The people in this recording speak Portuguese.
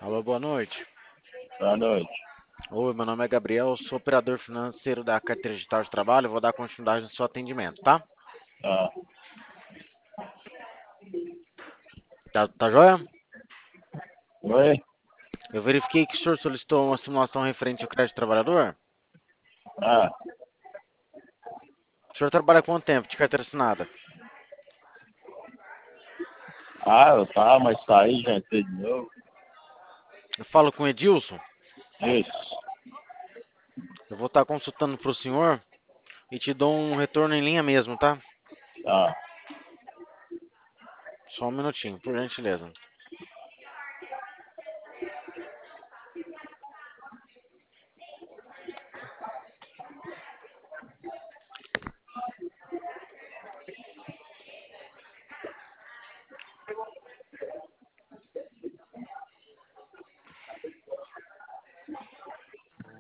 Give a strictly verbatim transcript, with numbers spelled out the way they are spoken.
Alô, boa noite. Boa noite. Oi, meu nome é Gabriel, sou operador financeiro da carteira digital de trabalho. Vou dar continuidade no seu atendimento, tá? Ah, Tá, tá joia? oi? Eu verifiquei que o senhor solicitou uma simulação referente ao crédito trabalhador. Ah, O senhor trabalha há quanto tempo de carteira assinada? ah, eu tava, mas saí, já entrei de novo. Eu falo com o Edilson. Isso. Eu vou estar consultando para o senhor e te dou um retorno em linha mesmo, tá? Ah. Só um minutinho, por gentileza.